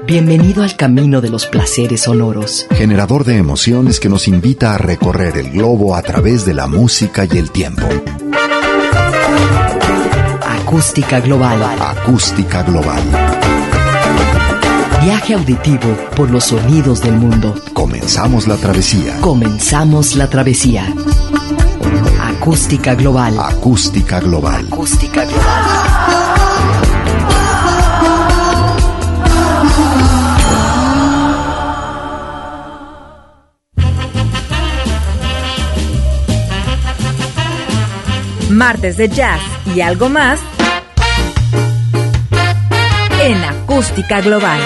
Bienvenido al camino de los placeres sonoros. Generador de emociones que nos invita a recorrer el globo a través de la música y el tiempo. Acústica Global. Acústica Global. Viaje auditivo por los sonidos del mundo. Comenzamos la travesía. Comenzamos la travesía. Acústica Global. Acústica Global. Acústica Global. Martes de jazz y algo más en Acústica Global.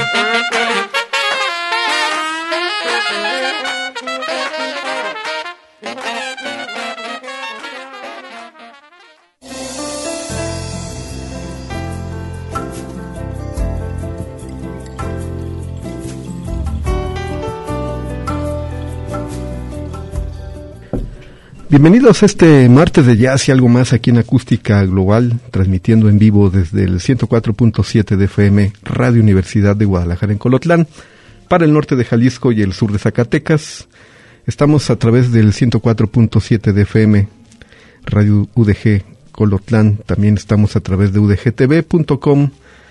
Bienvenidos a este martes de jazz y algo más aquí en Acústica Global, transmitiendo en vivo desde el 104.7 de FM, Radio Universidad de Guadalajara en Colotlán, para el norte de Jalisco y el sur de Zacatecas. Estamos a través del 104.7 de FM, Radio UDG Colotlán. También estamos a través de udgtv.com,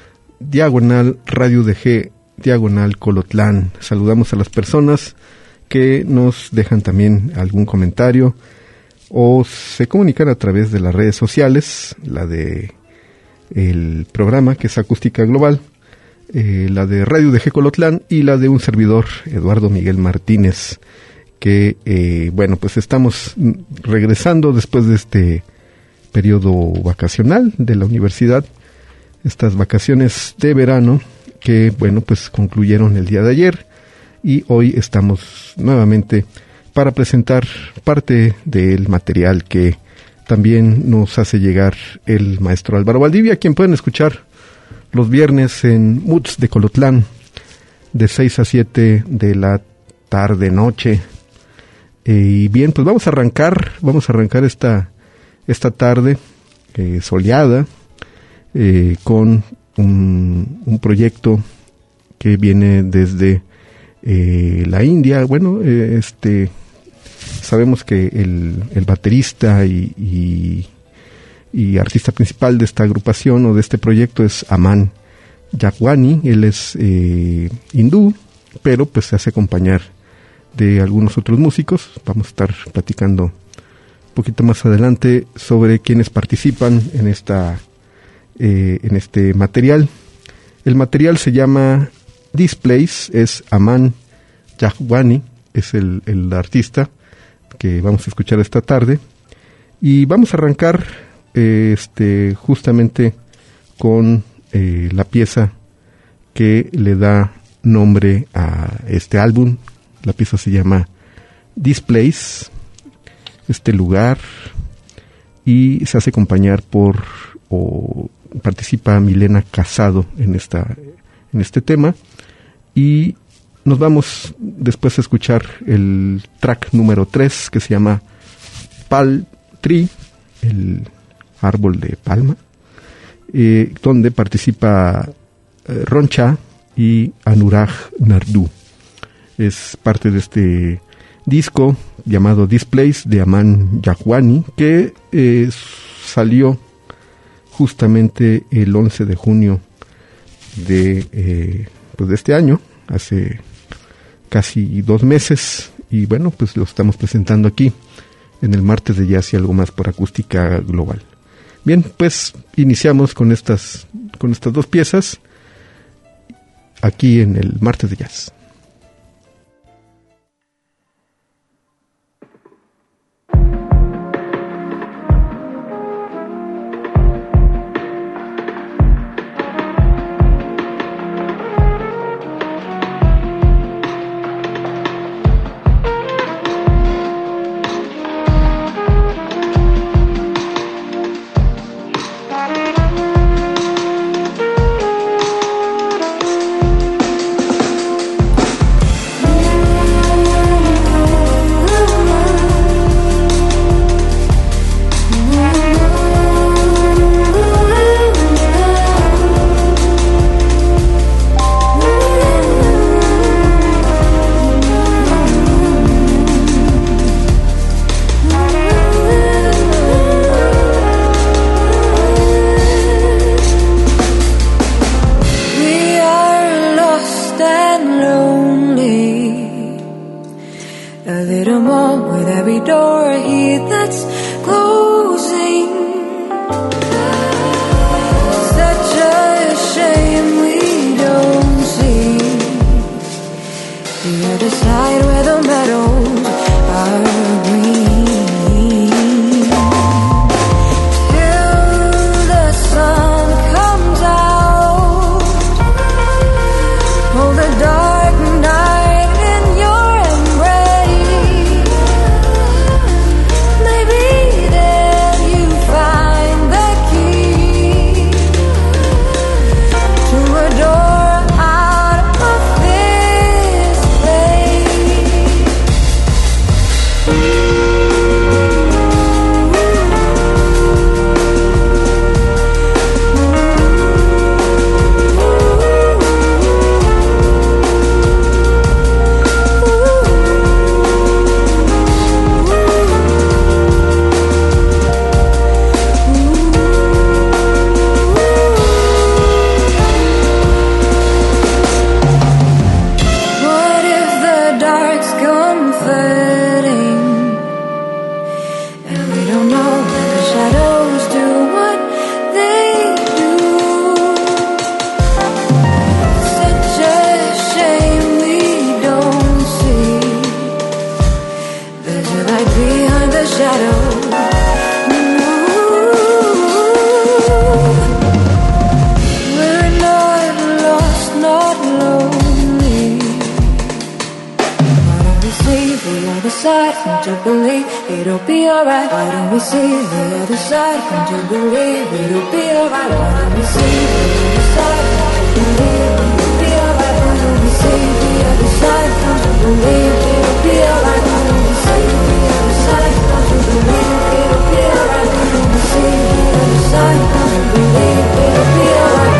/Radio UDG, /Colotlán. Saludamos a las personas que nos dejan también algún comentario o se comunican a través de las redes sociales, la de el programa que es Acústica Global, la de Radio UDG Colotlán y la de un servidor, Eduardo Miguel Martínez, que bueno, pues estamos regresando después de este periodo vacacional de la universidad, estas vacaciones de verano que bueno, pues concluyeron el día de ayer y hoy estamos nuevamente para presentar parte del material que también nos hace llegar el maestro Álvaro Valdivia, quien pueden escuchar los viernes en Moods de Colotlán, de 6 a 7 de la tarde-noche. Y bien, pues vamos a arrancar esta tarde soleada con un proyecto que viene desde la India. Bueno, sabemos que el baterista y artista principal de esta agrupación o de este proyecto es Aman Jagwani. Él es hindú, pero pues se hace acompañar de algunos otros músicos. Vamos a estar platicando un poquito más adelante sobre quienes participan en este material. El material se llama Displays, es Aman Jagwani, es el artista que vamos a escuchar esta tarde, y vamos a arrancar justamente con la pieza que le da nombre a este álbum. La pieza se llama Displays, este lugar, y se hace acompañar participa Milena Casado en este tema. Y nos vamos después a escuchar el track número 3, que se llama Palm Tree, el árbol de palma, donde participa Roncha y Anurag Nardu. Es parte de este disco llamado Displays de Aman Jagwani, que salió justamente el 11 de junio de este año, hace casi 2 meses, y bueno, pues lo estamos presentando aquí en el martes de jazz y algo más por Acústica Global. Bien, pues iniciamos con estas 2 piezas aquí en el martes de jazz. door, a heat that's closing. Such a shame we don't see the other side where the meadows are green. Till the sun comes out, hold the dark night in your embrace. Maybe then you find the key to a door out of this place. What if the dark's comforting, and we don't know when the shadows do what they do? Such a shame we don't see there's a light behind the shadow. We're not lost, not lonely. Why don't we see the other side? Can't you believe it'll be alright? Why don't we see the other side? Can't you believe it'll be alright? Why don't we see the other side? Can't you believe it'll be alright? Why don't we see the other side? Can't you believe it'll be alright? Why don't we see the other side? Can't you believe it'll be alright? Why don't we see the other side? Can't you believe it'll be alright?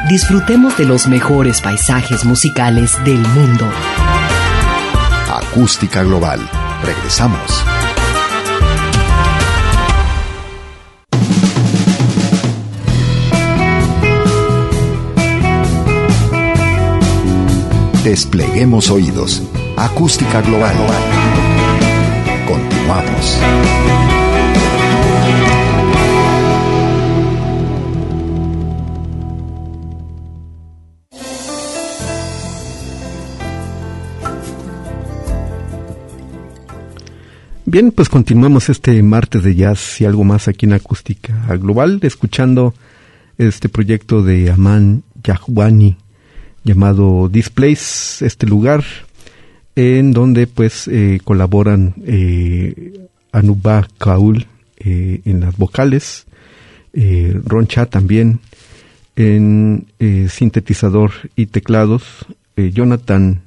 Disfrutemos de los mejores paisajes musicales del mundo. Acústica Global. Regresamos. Despleguemos oídos. Acústica Global. Continuamos. Bien, pues continuamos este martes de jazz y algo más aquí en Acústica Global, escuchando este proyecto de Aman Yahwani llamado This Place, este lugar en donde pues colaboran Anubha Kaul en las vocales, Ron Cha también en sintetizador y teclados, Jonathan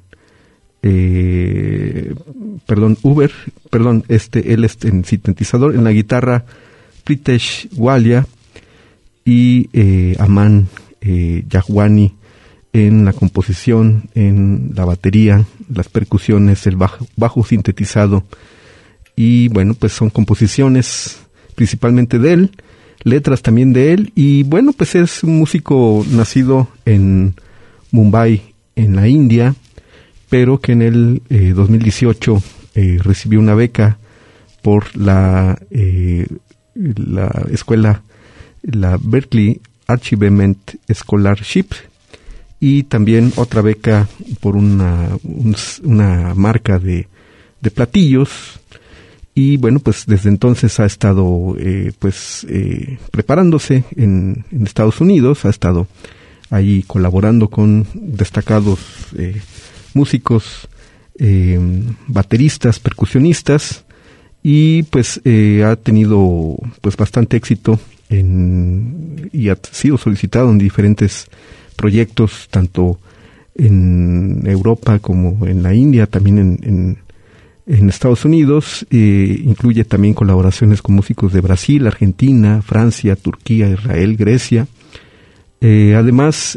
Uber, él es en sintetizador, en la guitarra Pritesh Walia y Aman Yahwani en la composición, en la batería, las percusiones, el bajo sintetizado. Y bueno, pues son composiciones principalmente de él, letras también de él, y bueno, pues es un músico nacido en Mumbai, en la India, pero que en el 2018 recibió una beca por la escuela, la Berklee Achievement Scholarship, y también otra beca por una marca de platillos. Y bueno, pues desde entonces ha estado preparándose en Estados Unidos, ha estado ahí colaborando con destacados músicos, bateristas, percusionistas, y pues ha tenido pues bastante éxito y ha sido solicitado en diferentes proyectos, tanto en Europa como en la India, también en Estados Unidos. Incluye también colaboraciones con músicos de Brasil, Argentina, Francia, Turquía, Israel, Grecia. Además,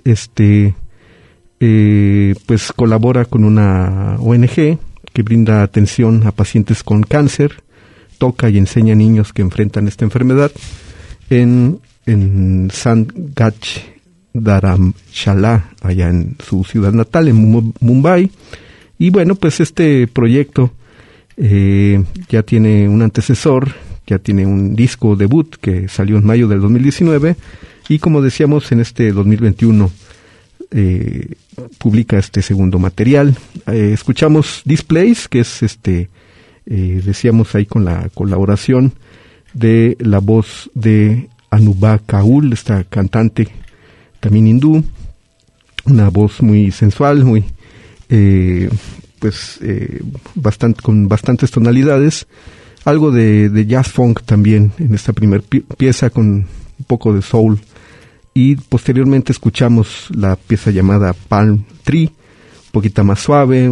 pues colabora con una ONG que brinda atención a pacientes con cáncer, toca y enseña a niños que enfrentan esta enfermedad en Sant Gach Dharamshala, allá en su ciudad natal, en Mumbai. Y bueno, pues este proyecto ya tiene un antecesor, ya tiene un disco debut que salió en mayo del 2019, y como decíamos, en este 2021 publica este segundo material. Escuchamos This Place, que es decíamos ahí con la colaboración de la voz de Anubha Kaul, esta cantante también hindú, una voz muy sensual, muy con bastantes tonalidades, algo de jazz funk también en esta primer pieza, con un poco de soul. Y posteriormente escuchamos la pieza llamada Palm Tree, un poquito más suave,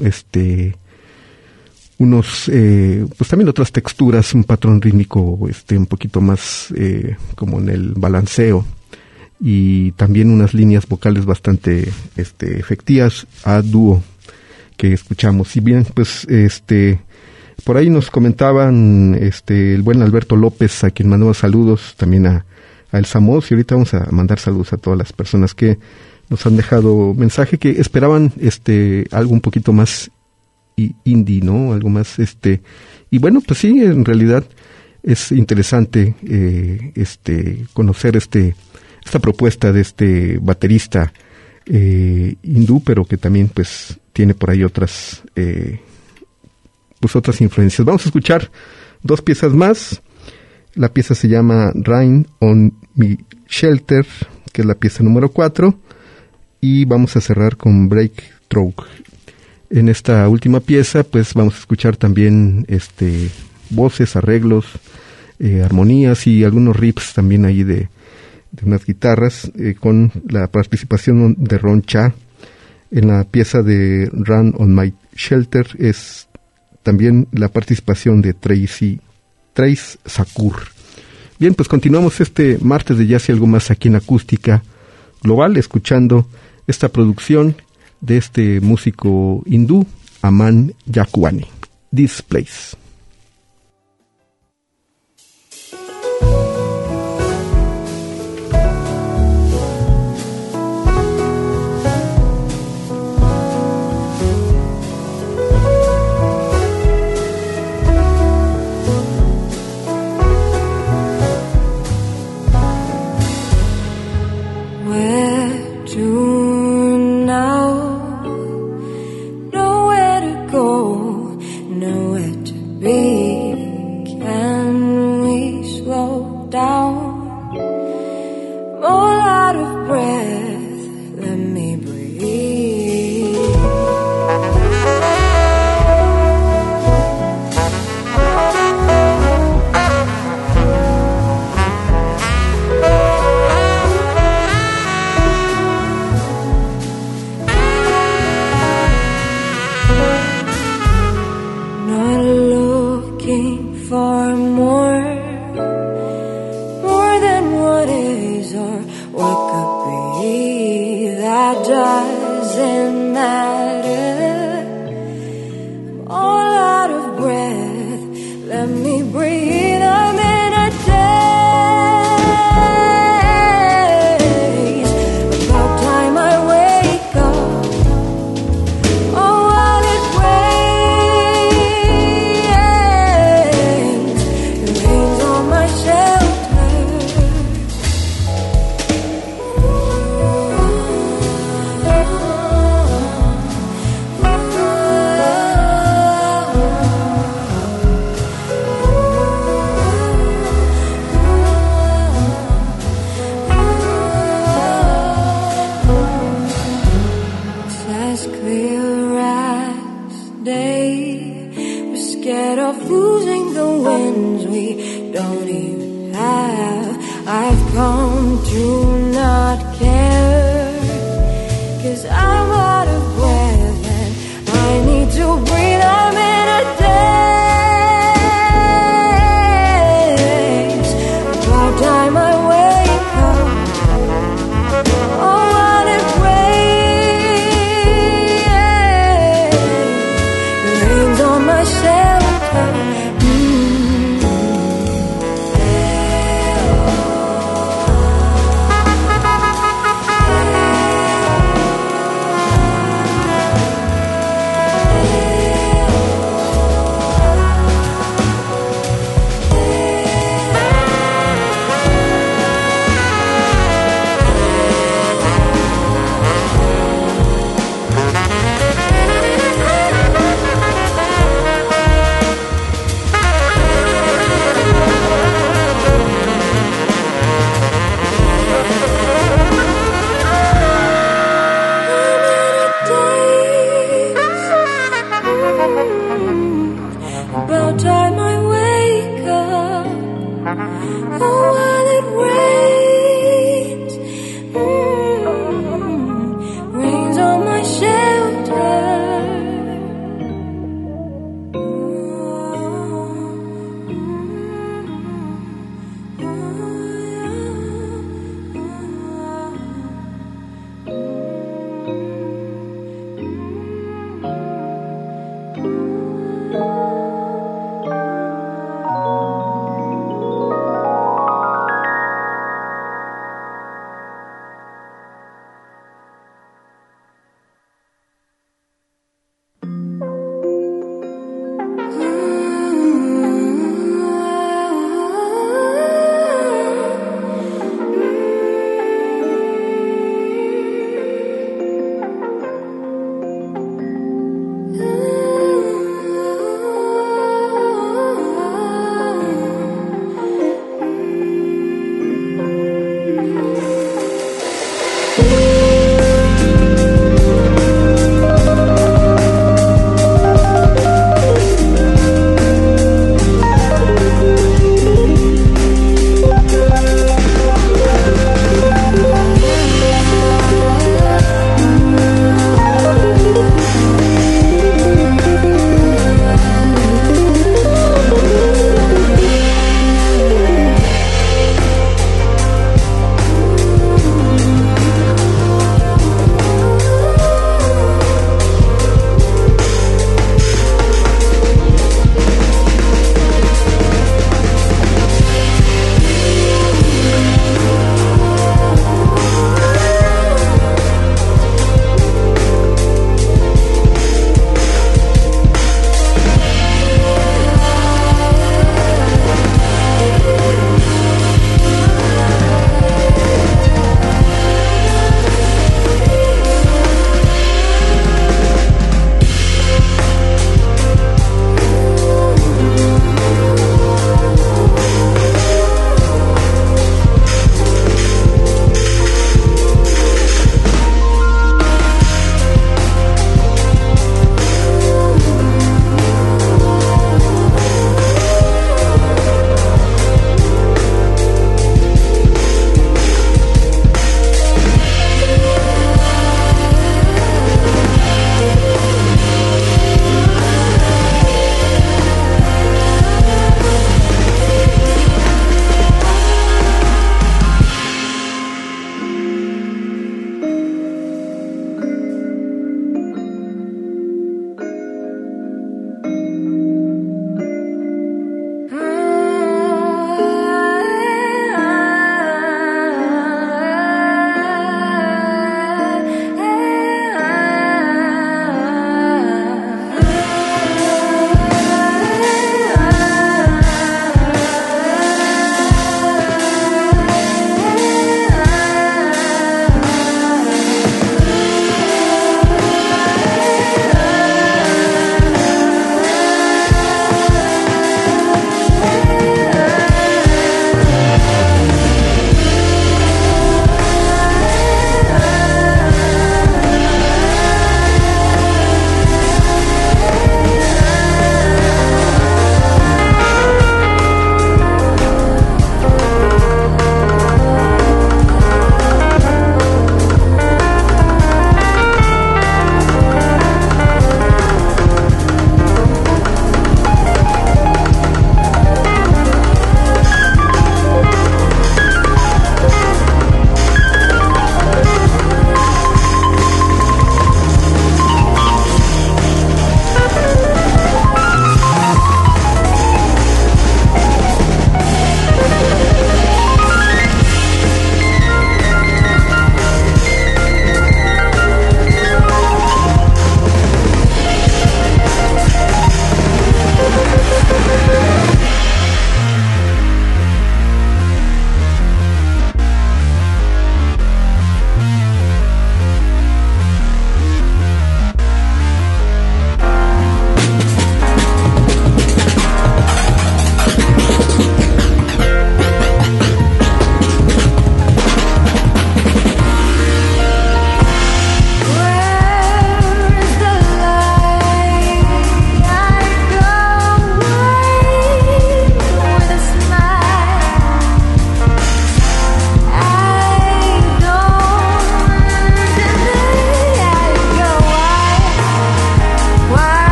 pues también otras texturas, un patrón rítmico un poquito más como en el balanceo, y también unas líneas vocales bastante efectivas a dúo que escuchamos. Y bien, pues por ahí nos comentaban el buen Alberto López, a quien mandamos saludos, también a El Samos, y ahorita vamos a mandar saludos a todas las personas que nos han dejado mensaje, que esperaban algo un poquito más indie, ¿no? Algo más y bueno, pues sí, en realidad es interesante conocer esta propuesta de este baterista hindú, pero que también pues tiene por ahí otras influencias. Vamos a escuchar dos piezas más. La pieza se llama Rain on My Shelter, que es la pieza número 4, y vamos a cerrar con Breakthrough. En esta última pieza pues vamos a escuchar también voces, arreglos, armonías y algunos riffs también ahí de unas guitarras, con la participación de Ron Cha. En la pieza de Run on My Shelter es también la participación de Trace Sakur. Bien, pues continuamos este martes de jazz y algo más aquí en Acústica global, escuchando esta producción de este músico hindú, Aman Yakwani, This Place.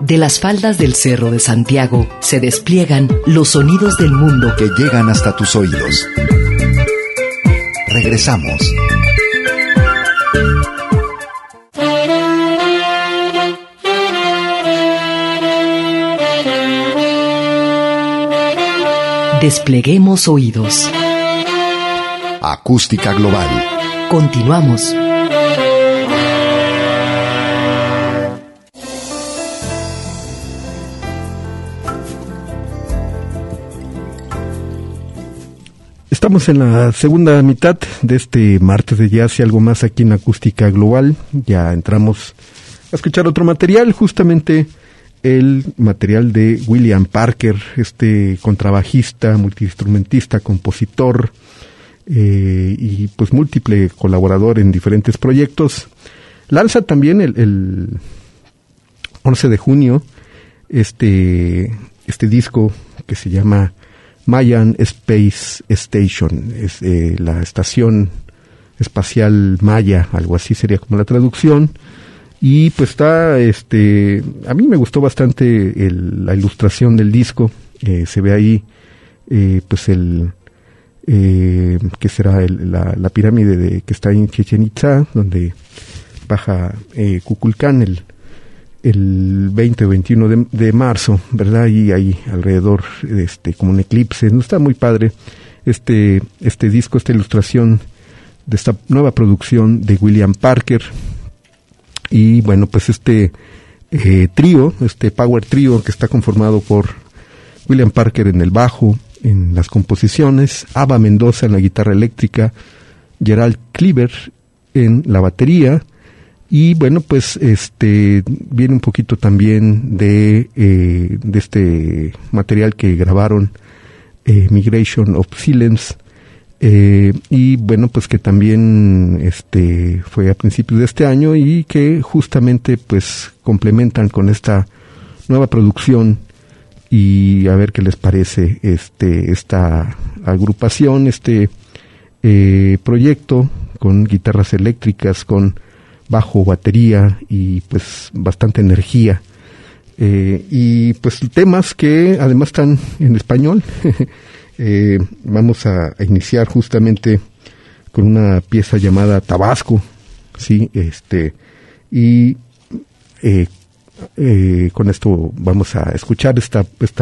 De las faldas del Cerro de Santiago se despliegan los sonidos del mundo que llegan hasta tus oídos. Regresamos. Despleguemos oídos. Acústica Global. Continuamos. Estamos en la segunda mitad de este martes de jazz y algo más aquí en Acústica Global. Ya entramos a escuchar otro material, justamente el material de William Parker, este contrabajista, multiinstrumentista, compositor y pues múltiple colaborador en diferentes proyectos. Lanza también el 11 de junio este disco que se llama Mayan Space Station, es la estación espacial maya, algo así sería como la traducción. Y pues está, a mí me gustó bastante la ilustración del disco. Se ve ahí, pues que será la pirámide que está en Chichén Itzá, donde baja Kukulcán el 20 o 21 de marzo, ¿verdad? Y ahí alrededor, como un eclipse. No está muy padre este disco, esta ilustración de esta nueva producción de William Parker. Y bueno, pues trío, power trío que está conformado por William Parker en el bajo, en las composiciones, Ava Mendoza en la guitarra eléctrica, Gerald Cleaver en la batería. Y bueno, pues viene un poquito también de este material que grabaron, Migration of Silence, y bueno, pues que también fue a principios de este año y que justamente pues complementan con esta nueva producción. Y a ver qué les parece esta agrupación, proyecto con guitarras eléctricas, con bajo, batería y pues bastante energía, y pues temas que además están en español. Vamos a iniciar justamente con una pieza llamada Tabasco, sí, y con esto vamos a escuchar esta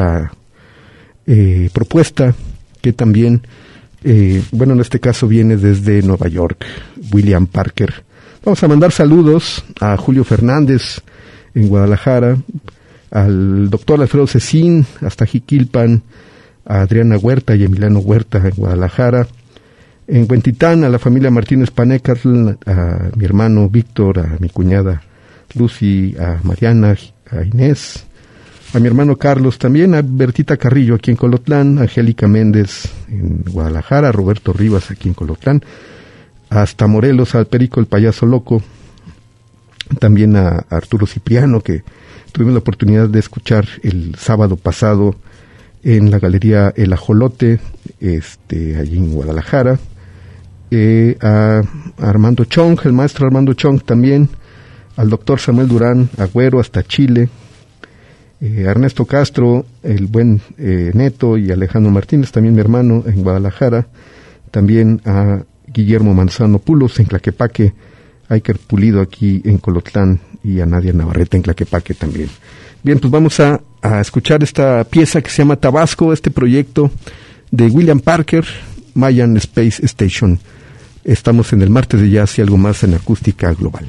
propuesta que también, en este caso viene desde Nueva York, William Parker. Vamos a mandar saludos a Julio Fernández en Guadalajara, al doctor Alfredo Cecín hasta Jiquilpan, a Adriana Huerta y Emiliano Huerta en Guadalajara, en Huentitán a la familia Martínez Panecatl, a mi hermano Víctor, a mi cuñada Lucy, a Mariana, a Inés, a mi hermano Carlos, también a Bertita Carrillo aquí en Colotlán, a Angélica Méndez en Guadalajara, a Roberto Rivas aquí en Colotlán, hasta Morelos, al Perico el Payaso Loco, también a Arturo Cipriano, que tuvimos la oportunidad de escuchar el sábado pasado en la Galería El Ajolote, allí en Guadalajara, a Armando Chong, el maestro Armando Chong también, al doctor Samuel Durán Agüero hasta Chile, a Ernesto Castro, el buen Neto, y Alejandro Martínez, también mi hermano, en Guadalajara, también a Guillermo Manzano Pulos en Tlaquepaque, a Iker Pulido aquí en Colotlán y a Nadia Navarrete en Tlaquepaque también. Bien, pues vamos a escuchar esta pieza que se llama Tabasco, este proyecto de William Parker, Mayan Space Station. Estamos en el martes de jazz y algo más en Acústica Global.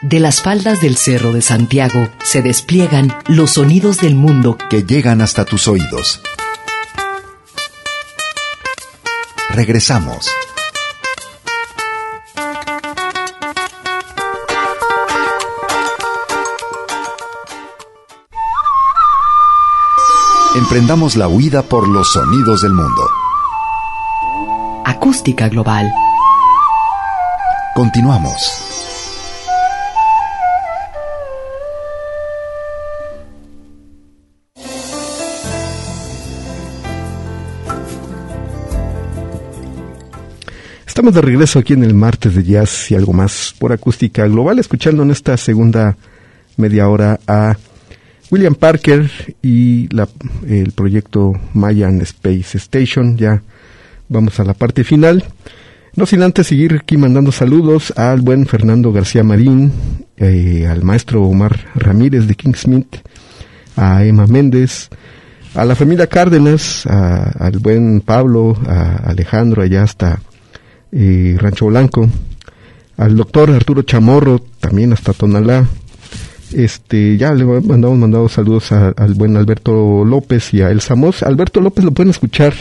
De las faldas del Cerro de Santiago se despliegan los sonidos del mundo que llegan hasta tus oídos. Regresamos. Emprendamos la huida por los sonidos del mundo. Acústica Global. Continuamos. Estamos de regreso aquí en el martes de jazz y algo más por Acústica Global, escuchando en esta segunda media hora a William Parker y el proyecto Mayan Space Station. Ya vamos a la parte final. No sin antes seguir aquí mandando saludos al buen Fernando García Marín, al maestro Omar Ramírez de Kingsmith, a Emma Méndez, a la familia Cárdenas, al buen Pablo, a Alejandro allá hasta Rancho Blanco, al doctor Arturo Chamorro también hasta Tonalá. Ya le mandado saludos al buen Alberto López y a El Samos. Alberto López lo pueden escuchar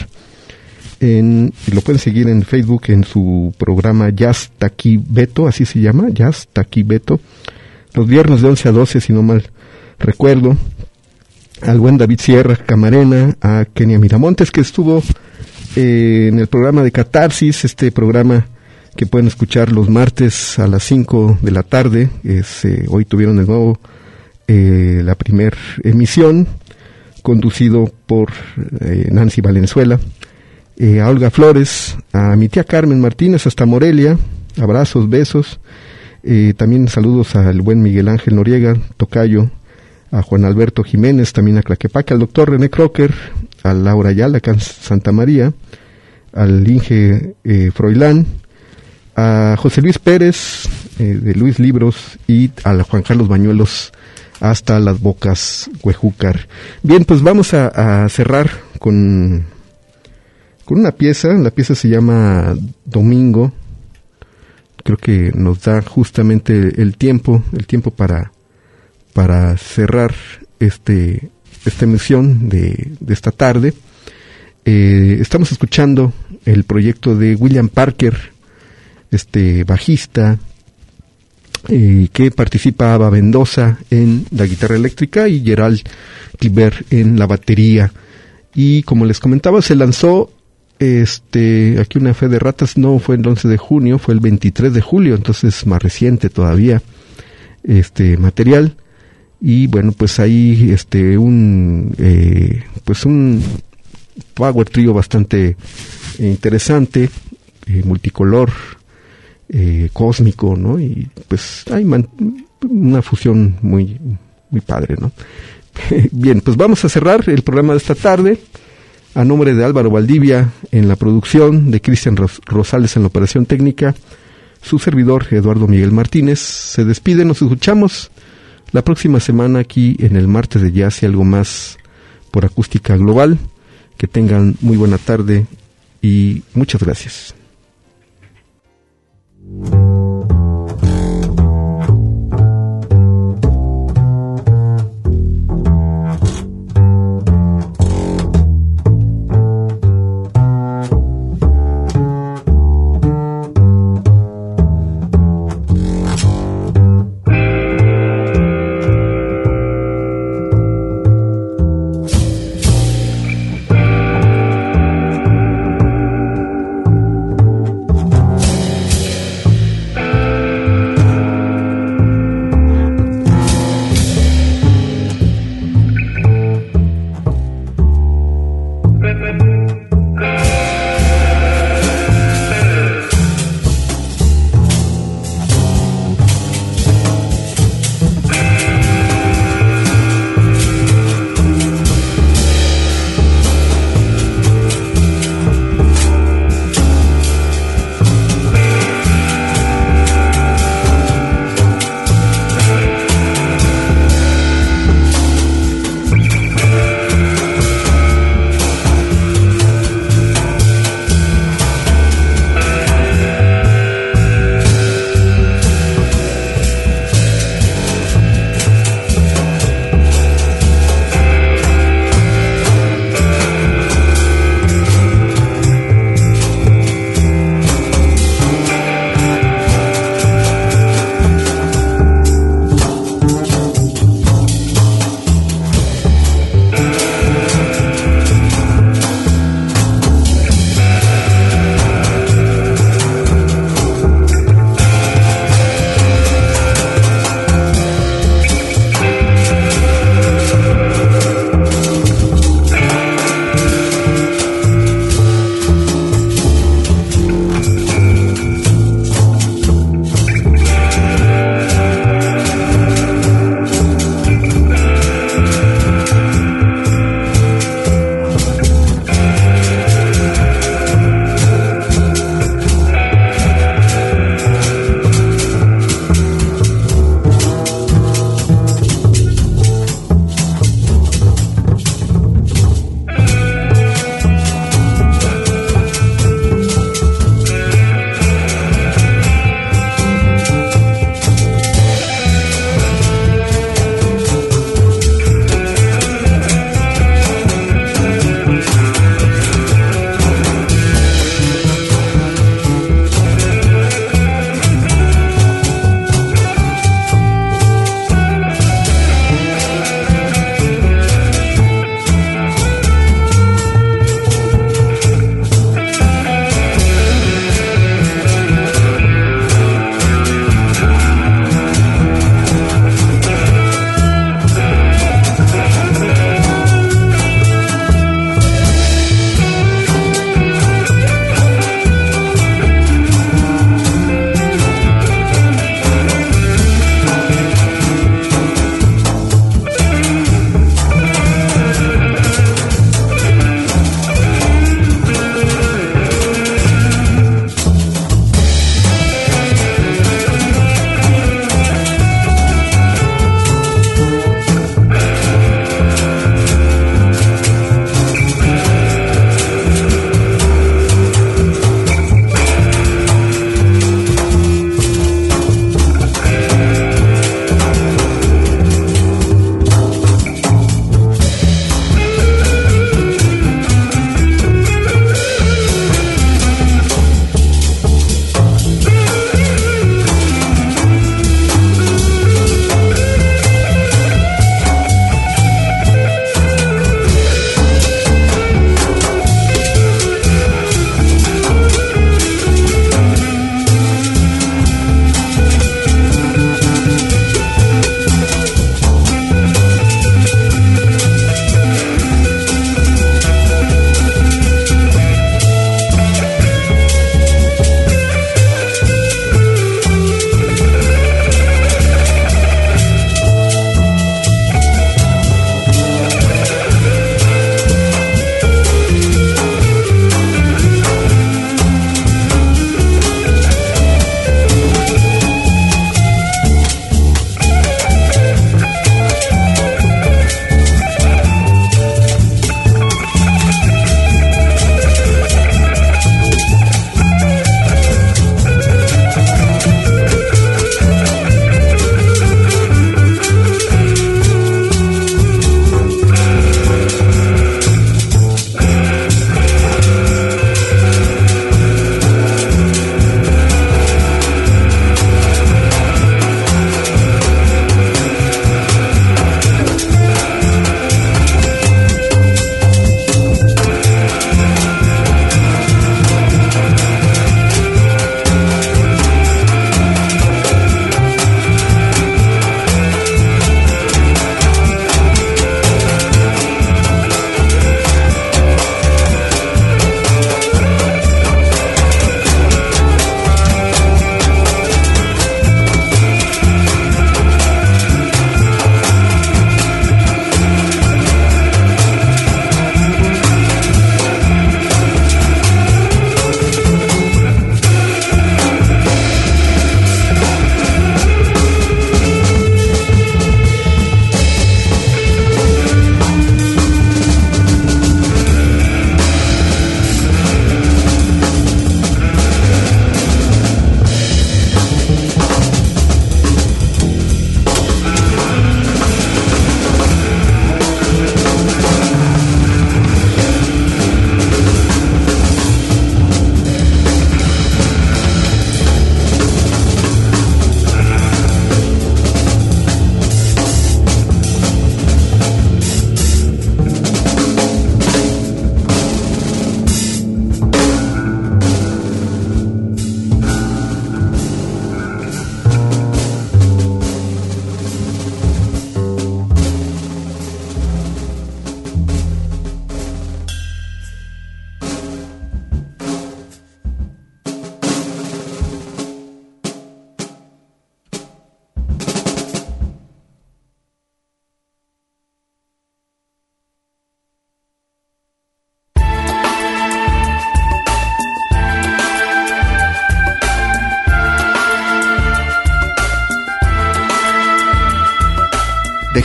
lo pueden seguir en Facebook en su programa Jazz Taqui Beto, así se llama, Jazz Taqui Beto, los viernes de 11 a 12, si no mal recuerdo. Al buen David Sierra Camarena, a Kenia Miramontes, que estuvo en el programa de Catarsis, este programa que pueden escuchar los martes a las 5 de la tarde. Hoy tuvieron de nuevo la primer emisión, conducido por Nancy Valenzuela. A Olga Flores, a mi tía Carmen Martínez hasta Morelia, abrazos, besos. También saludos al buen Miguel Ángel Noriega, tocayo, a Juan Alberto Jiménez, también a Claquepaque, al doctor René Crocker, a Laura Ayala, acá en Santa María, al Inge Froilán, a José Luis Pérez, de Luis Libros, y a Juan Carlos Bañuelos, hasta Las Bocas, Huejúcar. Bien, pues vamos a cerrar con una pieza. La pieza se llama Domingo. Creo que nos da justamente el tiempo para cerrar esta emisión de esta tarde. Estamos escuchando el proyecto de William Parker, bajista, que participa Ava Mendoza en la guitarra eléctrica y Gerald Cliver en la batería. Y como les comentaba, se lanzó aquí una fe de ratas, no fue el 11 de junio, fue el 23 de julio, entonces más reciente todavía material. Y bueno, pues ahí un power trio bastante interesante, multicolor, cósmico, ¿no? Y pues hay una fusión muy muy padre, ¿no? Bien, pues vamos a cerrar el programa de esta tarde. A nombre de Álvaro Valdivia en la producción, de Cristian Rosales en la operación técnica, su servidor Eduardo Miguel Martínez se despide. Nos escuchamos la próxima semana aquí en el martes de jazz y algo más por Acústica Global. Que tengan muy buena tarde y muchas gracias.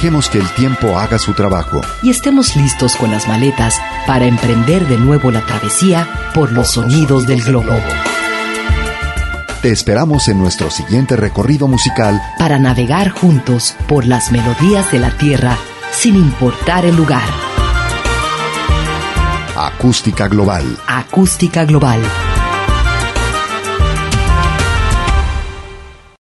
Dejemos que el tiempo haga su trabajo. Y estemos listos con las maletas para emprender de nuevo la travesía por los sonidos del globo. Te esperamos en nuestro siguiente recorrido musical Para navegar juntos por las melodías de la tierra sin importar el lugar. Acústica Global. Acústica Global.